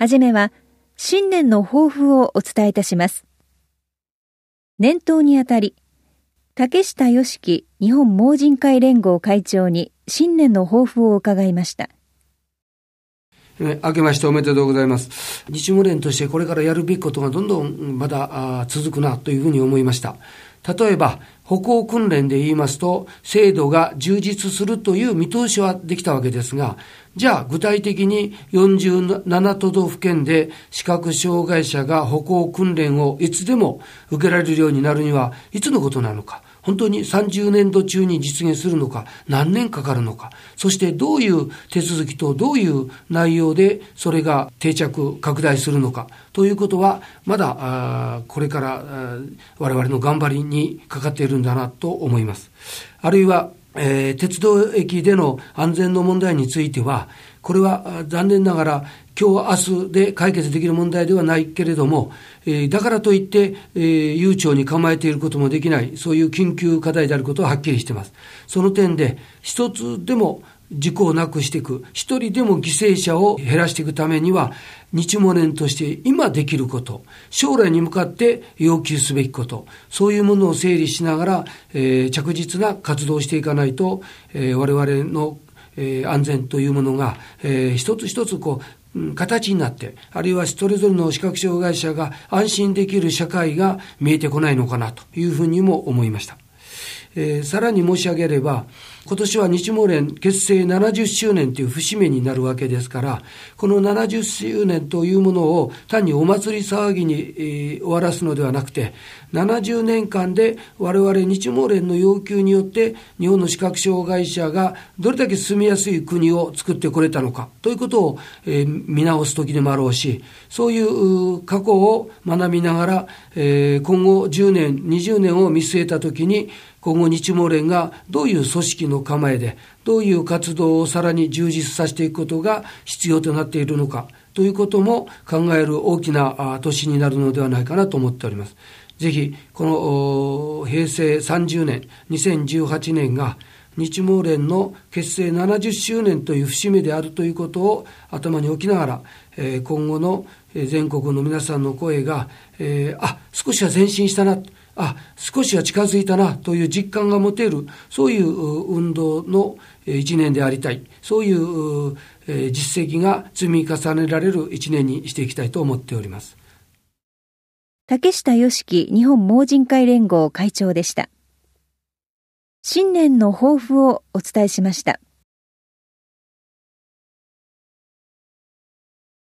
はじめは新年の抱負をお伝えいたします。年頭にあたり、竹下義樹日本盲人会連合会長に新年の抱負を伺いました。 明けましておめでとうございます。日盲連としてこれからやるべきことがどんどんまだ続くなというふうに思いました。例えば歩行訓練で言いますと、制度が充実するという見通しはできたわけですが、じゃあ具体的に47都道府県で視覚障害者が歩行訓練をいつでも受けられるようになるにはいつのことなのか、本当に30年度中に実現するのか、何年かかるのか、そしてどういう手続きとどういう内容でそれが定着拡大するのかということは、まだこれから我々の頑張りにかかっているんだなと思います。あるいは鉄道駅での安全の問題については、これは残念ながら今日明日で解決できる問題ではないけれども、だからといって悠長に構えていることもできない、そういう緊急課題であることははっきりしています。その点で一つでも事故をなくしていく、一人でも犠牲者を減らしていくためには、日盲連として今できること、将来に向かって要求すべきこと、そういうものを整理しながら、着実な活動をしていかないと、我々の、安全というものが、一つ一つ形になって、あるいはそれぞれの視覚障害者が安心できる社会が見えてこないのかなというふうにも思いました。さらに申し上げれば、今年は日盲連結成70周年という節目になるわけですから、この70周年というものを単にお祭り騒ぎに、終わらすのではなくて、70年間で我々日盲連の要求によって日本の視覚障害者がどれだけ住みやすい国を作ってこれたのかということを、見直す時でもあろうし、そういう過去を学びながら、今後10年20年を見据えた時に、今後日盲連がどういう組織の構えでどういう活動をさらに充実させていくことが必要となっているのかということも考える大きな年になるのではないかなと思っております。ぜひこの平成30年2018年が日盲連の結成70周年という節目であるということを頭に置きながら、今後の全国の皆さんの声が、少しは前進したな、少しは近づいたなという実感が持てる、そういう運動の一年でありたい、そういう実績が積み重ねられる一年にしていきたいと思っております。 竹下義樹日本盲人会連合会長でした。新年の抱負をお伝えしました。